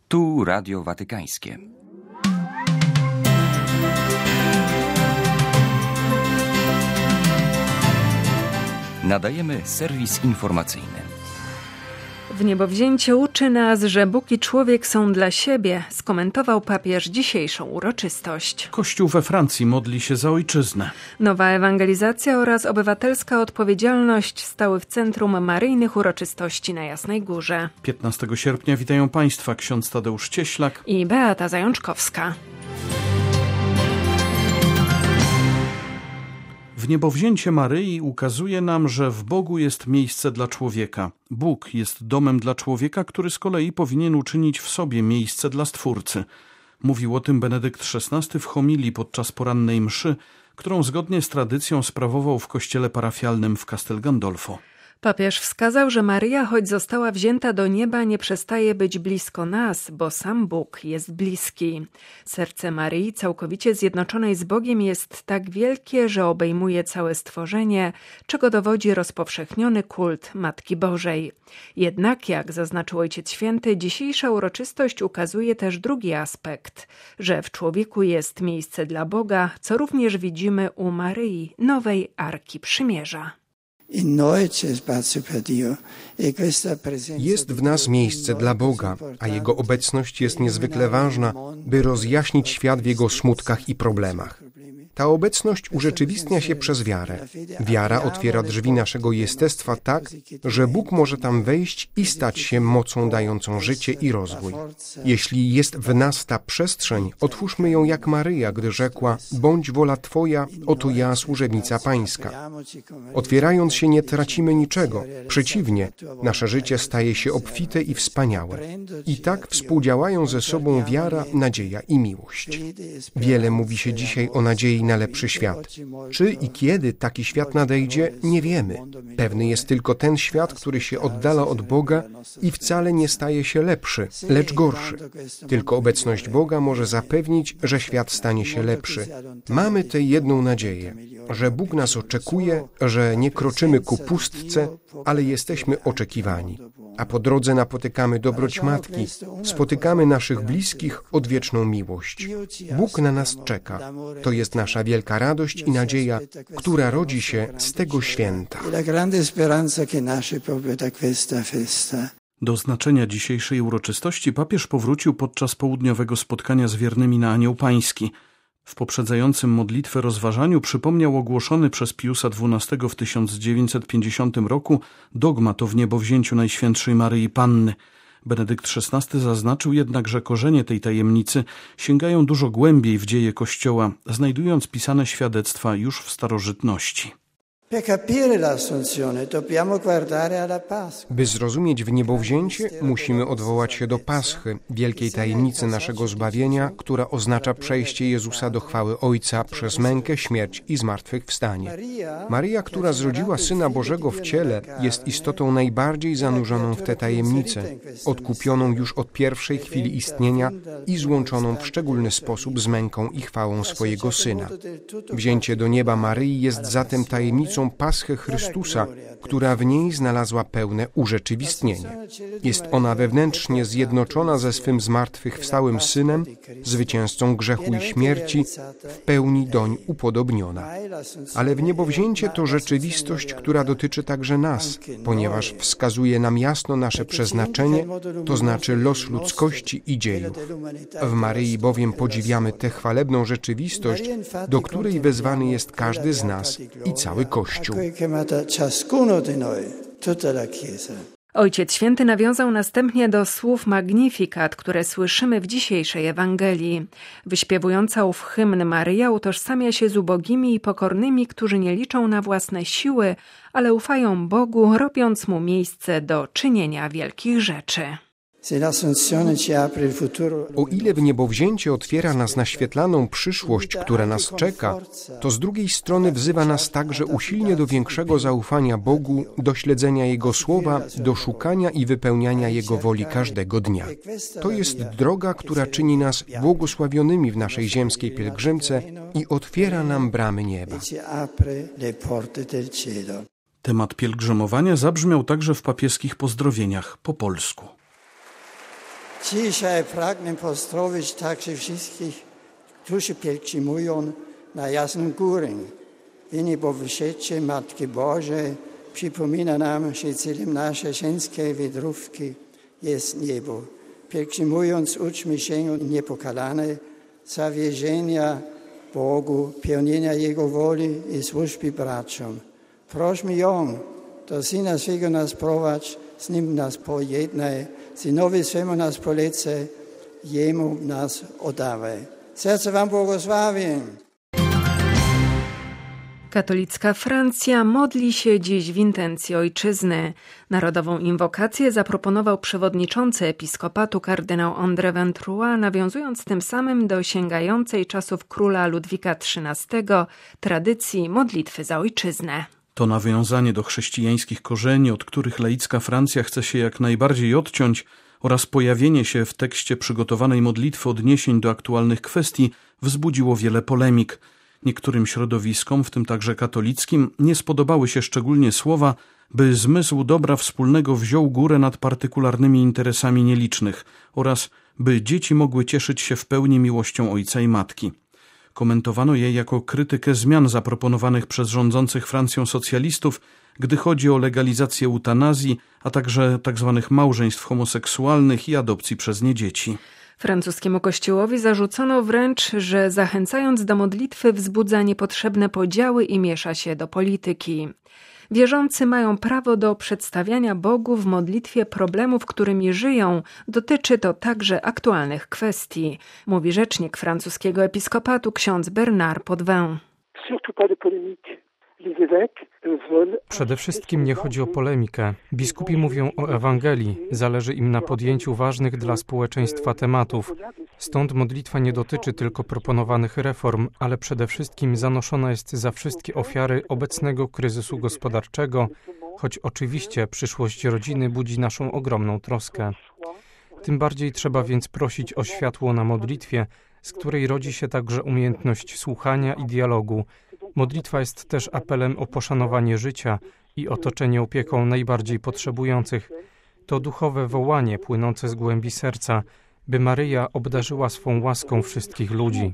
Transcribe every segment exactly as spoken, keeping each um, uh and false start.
Tu Radio Watykańskie. Nadajemy serwis informacyjny. W niebowzięcie uczy nas, że Bóg i człowiek są dla siebie, skomentował papież dzisiejszą uroczystość. Kościół we Francji modli się za ojczyznę. Nowa ewangelizacja oraz obywatelska odpowiedzialność stały w centrum maryjnych uroczystości na Jasnej Górze. piętnastego sierpnia witają Państwa ksiądz Tadeusz Cieślak i Beata Zajączkowska. W niebowzięcie Maryi ukazuje nam, że w Bogu jest miejsce dla człowieka. Bóg jest domem dla człowieka, który z kolei powinien uczynić w sobie miejsce dla Stwórcy. Mówił o tym Benedykt szesnasty w homilii podczas porannej mszy, którą zgodnie z tradycją sprawował w kościele parafialnym w Castel Gandolfo. Papież wskazał, że Maryja, choć została wzięta do nieba, nie przestaje być blisko nas, bo sam Bóg jest bliski. Serce Maryi, całkowicie zjednoczonej z Bogiem, jest tak wielkie, że obejmuje całe stworzenie, czego dowodzi rozpowszechniony kult Matki Bożej. Jednak, jak zaznaczył Ojciec Święty, dzisiejsza uroczystość ukazuje też drugi aspekt, że w człowieku jest miejsce dla Boga, co również widzimy u Maryi, nowej Arki Przymierza. Jest w nas miejsce dla Boga, a Jego obecność jest niezwykle ważna, by rozjaśnić świat w jego smutkach i problemach. Ta obecność urzeczywistnia się przez wiarę. Wiara otwiera drzwi naszego jestestwa tak, że Bóg może tam wejść i stać się mocą dającą życie i rozwój. Jeśli jest w nas ta przestrzeń, otwórzmy ją jak Maryja, gdy rzekła: bądź wola Twoja, oto ja, służebnica Pańska. Otwierając się nie tracimy niczego. Przeciwnie, nasze życie staje się obfite i wspaniałe. I tak współdziałają ze sobą wiara, nadzieja i miłość. Wiele mówi się dzisiaj o nadziei na lepszy świat. Czy i kiedy taki świat nadejdzie, nie wiemy. Pewny jest tylko ten świat, który się oddala od Boga i wcale nie staje się lepszy, lecz gorszy. Tylko obecność Boga może zapewnić, że świat stanie się lepszy. Mamy tę jedną nadzieję, że Bóg nas oczekuje, że nie kroczymy ku pustce, ale jesteśmy oczekiwani. A po drodze napotykamy dobroć Matki, spotykamy naszych bliskich odwieczną miłość. Bóg na nas czeka. To jest nasza wielka radość i nadzieja, która rodzi się z tego święta. Do znaczenia dzisiejszej uroczystości papież powrócił podczas południowego spotkania z wiernymi na Anioł Pański. W poprzedzającym modlitwę rozważaniu przypomniał ogłoszony przez Piusa dwunastego w tysiąc dziewięćset pięćdziesiątym roku dogmat o wniebowzięciu Najświętszej Maryi Panny. Benedykt szesnasty zaznaczył jednak, że korzenie tej tajemnicy sięgają dużo głębiej w dzieje Kościoła, znajdując pisane świadectwa już w starożytności. By zrozumieć wniebowzięcie, musimy odwołać się do Paschy, wielkiej tajemnicy naszego zbawienia, która oznacza przejście Jezusa do chwały Ojca przez mękę, śmierć i zmartwychwstanie. Maryja, która zrodziła Syna Bożego w ciele, jest istotą najbardziej zanurzoną w tę tajemnicę, odkupioną już od pierwszej chwili istnienia i złączoną w szczególny sposób z męką i chwałą swojego Syna. Wzięcie do nieba Maryi jest zatem tajemnicą Paschy Chrystusa, która w niej znalazła pełne urzeczywistnienie. Jest ona wewnętrznie zjednoczona ze swym zmartwychwstałym Synem, zwycięzcą grzechu i śmierci, w pełni doń upodobniona. Ale wniebowzięcie to rzeczywistość, która dotyczy także nas, ponieważ wskazuje nam jasno nasze przeznaczenie, to znaczy los ludzkości i dziejów. W Maryi bowiem podziwiamy tę chwalebną rzeczywistość, do której wezwany jest każdy z nas i cały Kościół. Ojciec Święty nawiązał następnie do słów Magnificat, które słyszymy w dzisiejszej Ewangelii. Wyśpiewująca ów hymn Maryja utożsamia się z ubogimi i pokornymi, którzy nie liczą na własne siły, ale ufają Bogu, robiąc Mu miejsce do czynienia wielkich rzeczy. O ile wniebowzięcie otwiera nas na świetlaną przyszłość, która nas czeka, to z drugiej strony wzywa nas także usilnie do większego zaufania Bogu, do śledzenia Jego słowa, do szukania i wypełniania Jego woli każdego dnia. To jest droga, która czyni nas błogosławionymi w naszej ziemskiej pielgrzymce i otwiera nam bramy nieba. Temat pielgrzymowania zabrzmiał także w papieskich pozdrowieniach po polsku. Dzisiaj pragnę pozdrowić także wszystkich, którzy pielgrzymują na Jasną Górę. W niebowzięcie Matki Bożej przypomina nam, że celem naszej żeńskiej wędrówki jest niebo. Pielgrzymując uczmy się niepokalanej zawierzenia Bogu, pełnienia Jego woli i służby braciom. Prośmy ją, do Syna swego nas prowadź, z Nim nas pojednaj, Synowi swemu nas polecaj, Jemu nas oddawaj. Serce Wam błogosławię. Katolicka Francja modli się dziś w intencji ojczyzny. Narodową inwokację zaproponował przewodniczący episkopatu kardynał André Ventroux, nawiązując tym samym do sięgającej czasów króla Ludwika trzynastego tradycji modlitwy za ojczyznę. To nawiązanie do chrześcijańskich korzeni, od których laicka Francja chce się jak najbardziej odciąć, oraz pojawienie się w tekście przygotowanej modlitwy odniesień do aktualnych kwestii wzbudziło wiele polemik. Niektórym środowiskom, w tym także katolickim, nie spodobały się szczególnie słowa, by zmysł dobra wspólnego wziął górę nad partykularnymi interesami nielicznych oraz by dzieci mogły cieszyć się w pełni miłością ojca i matki. Komentowano je jako krytykę zmian zaproponowanych przez rządzących Francją socjalistów, gdy chodzi o legalizację eutanazji, a także tzw. małżeństw homoseksualnych i adopcji przez nie dzieci. Francuskiemu kościołowi zarzucono wręcz, że zachęcając do modlitwy wzbudza niepotrzebne podziały i miesza się do polityki. Wierzący mają prawo do przedstawiania Bogu w modlitwie problemów, którymi żyją. Dotyczy to także aktualnych kwestii, mówi rzecznik francuskiego episkopatu ksiądz Bernard Potvin. Przede wszystkim nie chodzi o polemikę. Biskupi mówią o Ewangelii. Zależy im na podjęciu ważnych dla społeczeństwa tematów. Stąd modlitwa nie dotyczy tylko proponowanych reform, ale przede wszystkim zanoszona jest za wszystkie ofiary obecnego kryzysu gospodarczego, choć oczywiście przyszłość rodziny budzi naszą ogromną troskę. Tym bardziej trzeba więc prosić o światło na modlitwie, z której rodzi się także umiejętność słuchania i dialogu. Modlitwa jest też apelem o poszanowanie życia i otoczenie opieką najbardziej potrzebujących. To duchowe wołanie płynące z głębi serca, by Maryja obdarzyła swą łaską wszystkich ludzi.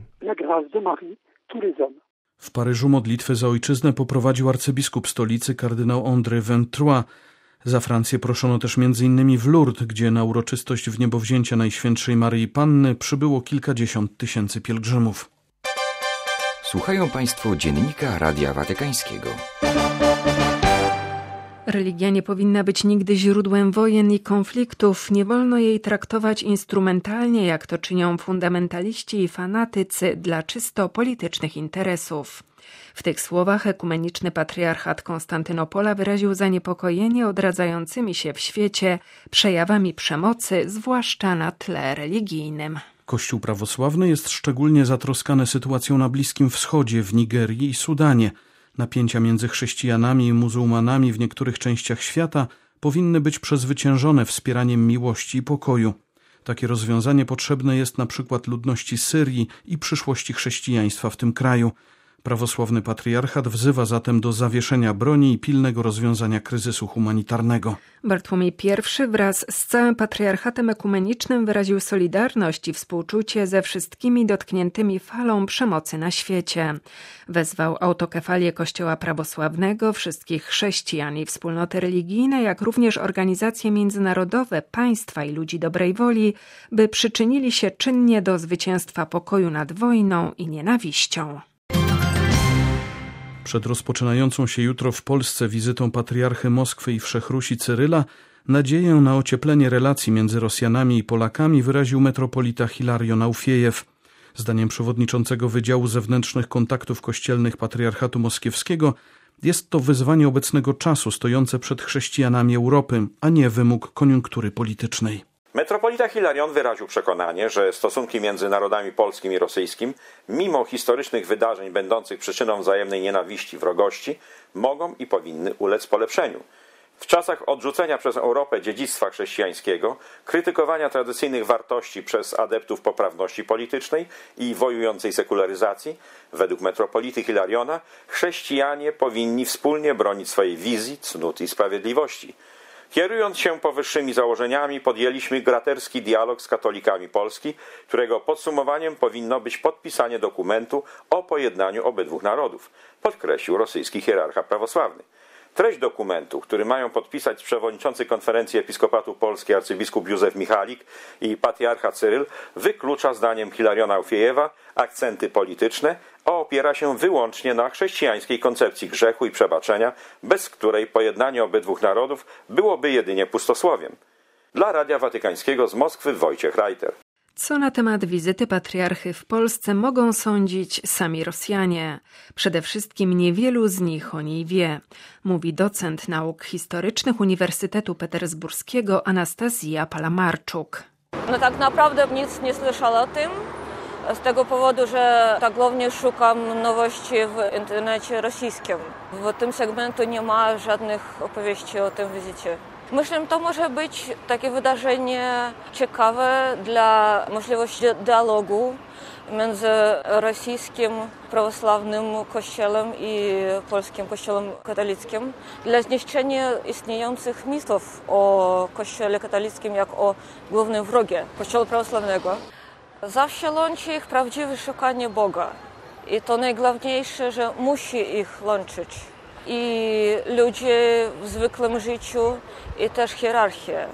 W Paryżu modlitwę za ojczyznę poprowadził arcybiskup stolicy kardynał André Ventroux. Za Francję proszono też między innymi w Lourdes, gdzie na uroczystość wniebowzięcia Najświętszej Maryi Panny przybyło kilkadziesiąt tysięcy pielgrzymów. Słuchają Państwo Dziennika Radia Watykańskiego. Religia nie powinna być nigdy źródłem wojen i konfliktów. Nie wolno jej traktować instrumentalnie, jak to czynią fundamentaliści i fanatycy dla czysto politycznych interesów. W tych słowach ekumeniczny patriarchat Konstantynopola wyraził zaniepokojenie odradzającymi się w świecie przejawami przemocy, zwłaszcza na tle religijnym. Kościół prawosławny jest szczególnie zatroskany sytuacją na Bliskim Wschodzie, w Nigerii i Sudanie. Napięcia między chrześcijanami i muzułmanami w niektórych częściach świata powinny być przezwyciężone wspieraniem miłości i pokoju. Takie rozwiązanie potrzebne jest na przykład ludności Syrii i przyszłości chrześcijaństwa w tym kraju. Prawosławny patriarchat wzywa zatem do zawieszenia broni i pilnego rozwiązania kryzysu humanitarnego. Bartłomiej I wraz z całym patriarchatem ekumenicznym wyraził solidarność i współczucie ze wszystkimi dotkniętymi falą przemocy na świecie. Wezwał autokefalię Kościoła prawosławnego, wszystkich chrześcijan i wspólnoty religijne, jak również organizacje międzynarodowe, państwa i ludzi dobrej woli, by przyczynili się czynnie do zwycięstwa pokoju nad wojną i nienawiścią. Przed rozpoczynającą się jutro w Polsce wizytą patriarchy Moskwy i Wszechrusi Cyryla nadzieję na ocieplenie relacji między Rosjanami i Polakami wyraził metropolita Hilarion Aufiejew. Zdaniem przewodniczącego Wydziału Zewnętrznych Kontaktów Kościelnych Patriarchatu Moskiewskiego jest to wyzwanie obecnego czasu stojące przed chrześcijanami Europy, a nie wymóg koniunktury politycznej. Metropolita Hilarion wyraził przekonanie, że stosunki między narodami polskim i rosyjskim, mimo historycznych wydarzeń będących przyczyną wzajemnej nienawiści, wrogości, mogą i powinny ulec polepszeniu. W czasach odrzucenia przez Europę dziedzictwa chrześcijańskiego, krytykowania tradycyjnych wartości przez adeptów poprawności politycznej i wojującej sekularyzacji, według metropolity Hilariona, chrześcijanie powinni wspólnie bronić swojej wizji, cnót i sprawiedliwości. Kierując się powyższymi założeniami, podjęliśmy braterski dialog z katolikami Polski, którego podsumowaniem powinno być podpisanie dokumentu o pojednaniu obydwu narodów, podkreślił rosyjski hierarcha prawosławny. Treść dokumentu, który mają podpisać przewodniczący Konferencji Episkopatu Polski arcybiskup Józef Michalik i patriarcha Cyryl, wyklucza zdaniem Hilariona Ufiejewa akcenty polityczne, a opiera się wyłącznie na chrześcijańskiej koncepcji grzechu i przebaczenia, bez której pojednanie obydwu narodów byłoby jedynie pustosłowiem. Dla Radia Watykańskiego z Moskwy Wojciech Reiter. Co na temat wizyty patriarchy w Polsce mogą sądzić sami Rosjanie? Przede wszystkim niewielu z nich o niej wie, mówi docent nauk historycznych Uniwersytetu Petersburskiego Anastazja Palamarczuk. No tak naprawdę nic nie słyszała o tym, z tego powodu, że tak głównie szukam nowości w internecie rosyjskim. W tym segmentu nie ma żadnych opowieści o tym wizycie. Myślę, to może być takie wydarzenie ciekawe dla możliwości dialogu między rosyjskim prawosławnym kościołem i polskim kościołem katolickim dla zniszczenia istniejących mitów o kościele katolickim jak o głównym wrogie kościoła prawosławnego. Zawsze łączy ich prawdziwe szukanie Boga i to najgłówniejsze, że musi ich łączyć. I ludzie w zwykłym życiu, i też hierarchię.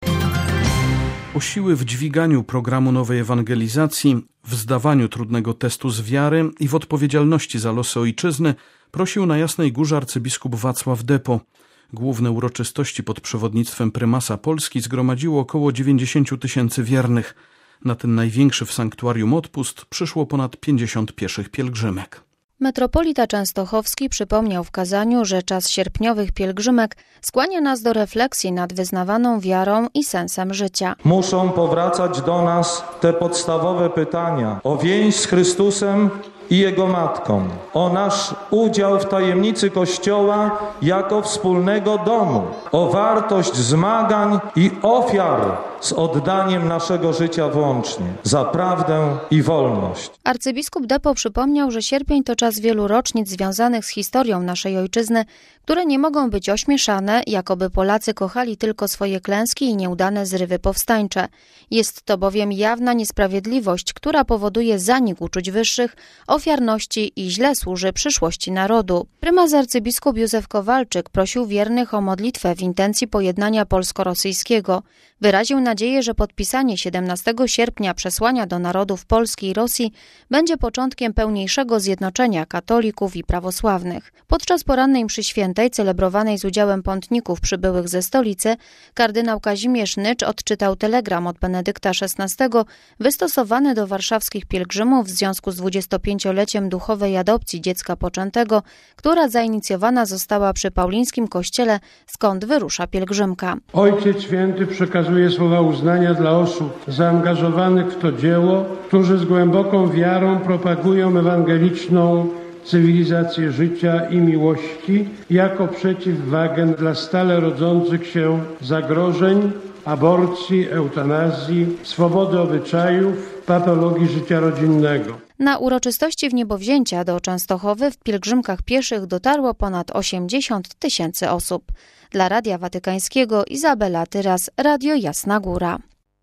O siły w dźwiganiu programu nowej ewangelizacji, w zdawaniu trudnego testu z wiary i w odpowiedzialności za losy ojczyzny prosił na Jasnej Górze arcybiskup Wacław Depo. Główne uroczystości pod przewodnictwem prymasa Polski zgromadziło około dziewięćdziesiąt tysięcy wiernych. Na ten największy w sanktuarium odpust przyszło ponad pięćdziesiąt pieszych pielgrzymek. Metropolita Częstochowski przypomniał w kazaniu, że czas sierpniowych pielgrzymek skłania nas do refleksji nad wyznawaną wiarą i sensem życia. Muszą powracać do nas te podstawowe pytania o więź z Chrystusem i Jego Matką, o nasz udział w tajemnicy Kościoła jako wspólnego domu, o wartość zmagań i ofiar z oddaniem naszego życia włącznie, za prawdę i wolność. Arcybiskup Depo przypomniał, że sierpień to czas wielu rocznic związanych z historią naszej ojczyzny, które nie mogą być ośmieszane, jakoby Polacy kochali tylko swoje klęski i nieudane zrywy powstańcze. Jest to bowiem jawna niesprawiedliwość, która powoduje zanik uczuć wyższych, ofiarności i źle służy przyszłości narodu. Prymas arcybiskup Józef Kowalczyk prosił wiernych o modlitwę w intencji pojednania polsko-rosyjskiego. Wyraził nadzieję, że podpisanie siedemnastego sierpnia przesłania do narodów Polski i Rosji będzie początkiem pełniejszego zjednoczenia katolików i prawosławnych. Podczas porannej mszy świętej, celebrowanej z udziałem pątników przybyłych ze stolicy, kardynał Kazimierz Nycz odczytał telegram od Benedykta szesnastego wystosowany do warszawskich pielgrzymów w związku z dwudziestopięcioleciem duchowej adopcji dziecka poczętego, która zainicjowana została przy Paulińskim Kościele, skąd wyrusza pielgrzymka. Ojciec Święty przekazuje słowa uznania dla osób zaangażowanych w to dzieło, którzy z głęboką wiarą propagują ewangeliczną cywilizację życia i miłości jako przeciwwagę dla stale rodzących się zagrożeń, aborcji, eutanazji, swobody obyczajów, patologii życia rodzinnego. Na uroczystości Wniebowzięcia do Częstochowy w pielgrzymkach pieszych dotarło ponad osiemdziesiąt tysięcy osób. Dla Radia Watykańskiego Izabela Tyras, Radio Jasna Góra.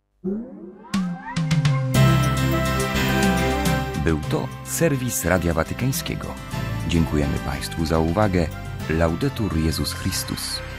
Był to serwis Radia Watykańskiego. Dziękujemy Państwu za uwagę. Laudetur Jezus Chrystus.